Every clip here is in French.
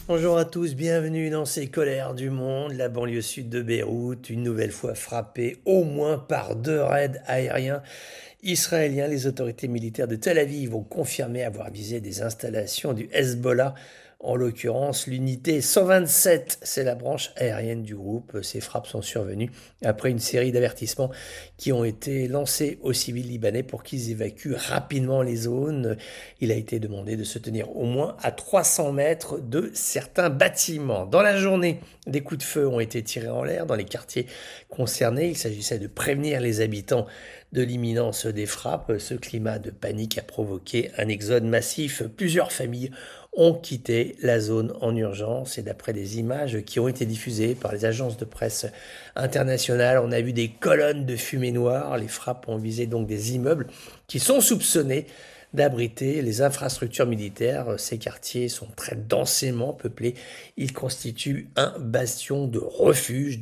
Bonjour à tous, bienvenue dans ces colères du monde. La banlieue sud de Beyrouth, une nouvelle fois frappée au moins par 2 raids aériens israéliens. Les autorités militaires de Tel Aviv ont confirmé avoir visé des installations du Hezbollah, en l'occurrence l'unité 127, c'est la branche aérienne du groupe. Ces frappes sont survenues après une série d'avertissements qui ont été lancés aux civils libanais pour qu'ils évacuent rapidement les zones. Il a été demandé de se tenir au moins à 300 mètres de certains bâtiments. Dans la journée, des coups de feu ont été tirés en l'air dans les quartiers concernés. Il s'agissait de prévenir les habitants de l'imminence des frappes. Ce climat de panique a provoqué un exode massif. Plusieurs familles ont quitté la zone en urgence et d'après des images qui ont été diffusées par les agences de presse internationales, on a vu des colonnes de fumée noire. Les frappes ont visé donc des immeubles qui sont soupçonnés d'abriter les infrastructures militaires. Ces quartiers sont très densément peuplés. Ils constituent un bastion de refuge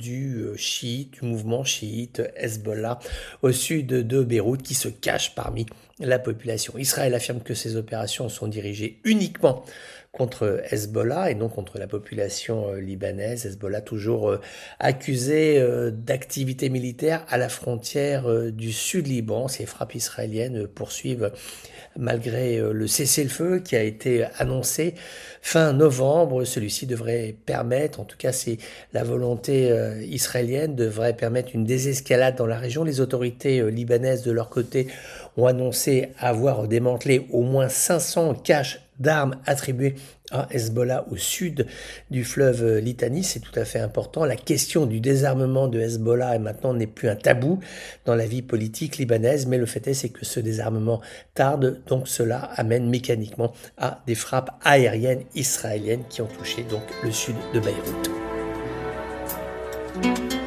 du mouvement chiite Hezbollah au sud de Beyrouth qui se cache parmi la population. Israël affirme que ces opérations sont dirigées uniquement contre Hezbollah et non contre la population libanaise. Hezbollah toujours accusé d'activité militaire à la frontière du sud Liban. Ces frappes israéliennes poursuivent malgré le cessez-le-feu qui a été annoncé fin novembre. Celui-ci devrait permettre, en tout cas c'est la volonté israélienne, devrait permettre une désescalade dans la région. Les autorités libanaises de leur côté ont annoncé avoir démantelé au moins 500 caches d'armes attribuées à Hezbollah au sud du fleuve Litani. C'est tout à fait important. La question du désarmement de Hezbollah maintenant n'est plus un tabou dans la vie politique libanaise, mais le fait est c'est que ce désarmement tarde, donc cela amène mécaniquement à des frappes aériennes israéliennes qui ont touché donc le sud de Beyrouth.